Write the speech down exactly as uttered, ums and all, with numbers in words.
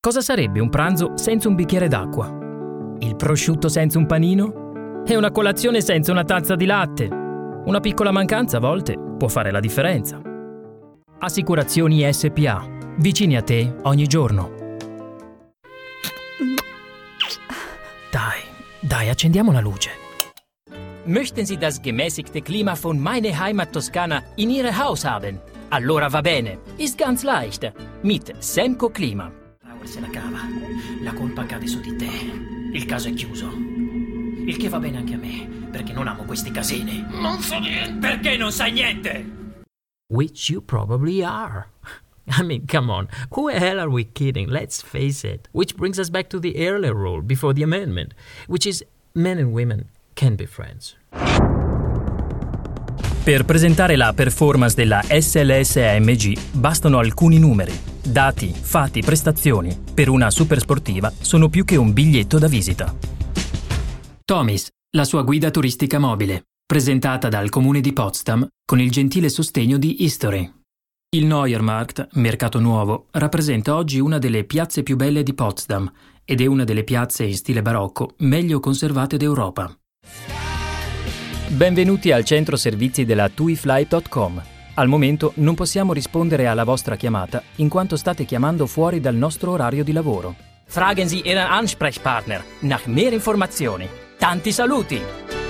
Cosa sarebbe un pranzo senza un bicchiere d'acqua? Il prosciutto senza un panino? E una colazione senza una tazza di latte? Una piccola mancanza a volte può fare la differenza. Assicurazioni S P A. Vicini a te ogni giorno. Dai, dai, accendiamo la luce. Möchten Sie das gemäßigte Klima von meine Heimat Toskana in Ihr Haus haben? Allora va bene, ist ganz leicht. Mit Semco Klima. Power se la cava. La colpa cade su di te. Il caso è chiuso. Il che va bene anche a me, perché non amo questi casini. Non so niente. Perché non sai niente? Which you probably are. I mean, come on, who the hell are we kidding? Let's face it. Which brings us back to the earlier rule before the amendment, which is men and women can be friends. Per presentare la performance della S L S A M G bastano alcuni numeri. Dati, fatti, prestazioni, per una supersportiva sono più che un biglietto da visita. Tomis, la sua guida turistica mobile, presentata dal comune di Potsdam con il gentile sostegno di History. Il Neuermarkt, mercato nuovo, rappresenta oggi una delle piazze più belle di Potsdam ed è una delle piazze in stile barocco meglio conservate d'Europa. Benvenuti al centro servizi della tuifly punto com. Al momento non possiamo rispondere alla vostra chiamata in quanto state chiamando fuori dal nostro orario di lavoro. Fragen Sie Ihren Ansprechpartner nach mehr Informazioni. Tanti saluti!